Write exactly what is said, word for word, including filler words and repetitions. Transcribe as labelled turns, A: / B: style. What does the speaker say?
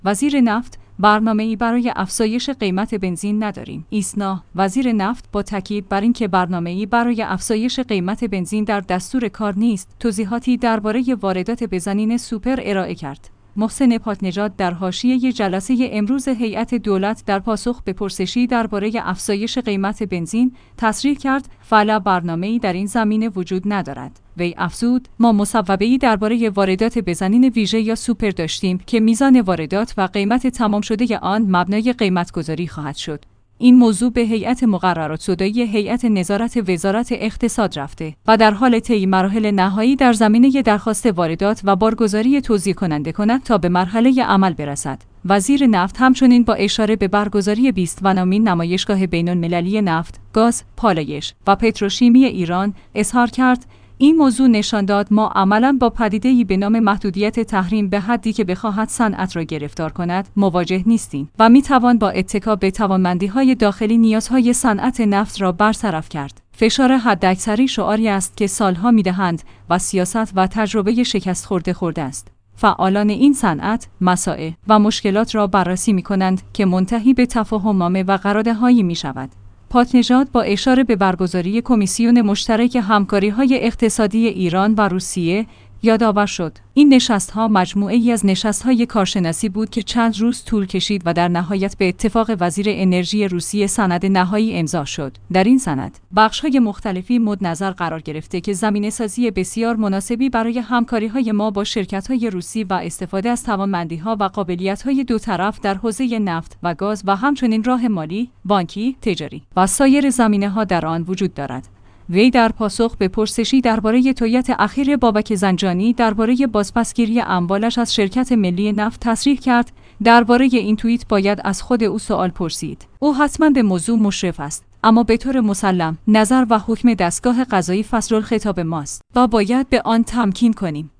A: وزیر نفت: برنامه‌ای برای افزایش قیمت بنزین نداریم. ایسنا: وزیر نفت با تاکید بر اینکه برنامه‌ای برای افزایش قیمت بنزین در دستور کار نیست، توضیحاتی درباره واردات بنزین سوپر ارائه کرد. محسن پاکنژاد در حاشیه جلسه امروز هیئت دولت در پاسخ به پرسشی درباره افزایش قیمت بنزین تصریح کرد فعلا برنامه‌ای در این زمینه وجود ندارد. وی افزود: ما مصوبه‌ای درباره واردات بنزین ویژه یا سوپر داشتیم که میزان واردات و قیمت تمام شده آن مبنای قیمت‌گذاری خواهد شد. این موضوع به هیئت مقررات صدایی هیئت نظارت وزارت اقتصاد رفته و در حال طی مراحل نهایی در زمینه درخواست واردات و بارگذاری توزیع کننده کند تا به مرحله عمل برسد. وزیر نفت همچنین با اشاره به برگزاری بیستمین نمایشگاه بین‌المللی نفت، گاز، پالایش و پتروشیمی ایران اظهار کرد: این موضوع نشان داد ما عملاً با پدیده‌ای به نام محدودیت تحریم به حدی که بخواهد صنعت را گرفتار کند مواجه نیستیم و می‌توان با اتکا به توانمندی‌های داخلی نیازهای صنعت نفت را برطرف کرد. فشار حداکثری شعاری است که سالها می‌دهند و سیاست و تجربه شکست خورده خورده است. فعالان این صنعت مسائل و مشکلات را بررسی می‌کنند که منتهی به تفاهم‌نامه و قراردادهایی می‌شود. پاکنژاد با اشاره به برگزاری کمیسیون مشترک همکاری‌های اقتصادی ایران و روسیه یادآور شد. این نشست‌ها مجموعه‌ای از نشست‌های کارشناسی بود که چند روز طول کشید و در نهایت به اتفاق وزیر انرژی روسیه سند نهایی امضا شد. در این سند بخش‌های مختلفی مد نظر قرار گرفته که زمینه‌سازی بسیار مناسبی برای همکاری‌های ما با شرکت‌های روسی و استفاده از توانمندی‌ها و قابلیت‌های دو طرف در حوزه نفت و گاز و همچنین راه مالی، بانکی، تجاری و سایر زمینه‌ها در آن وجود دارد. وی در پاسخ به پرسشی درباره توییت اخیر بابک زنجانی درباره بازپسگیری اموالش از شرکت ملی نفت تصریح کرد: درباره این توییت باید از خود او سوال پرسید. او حتما به موضوع مشرف است، اما به طور مسلم نظر و حکم دستگاه قضایی فصل‌الخطاب ماست و باید به آن تمکین کنیم.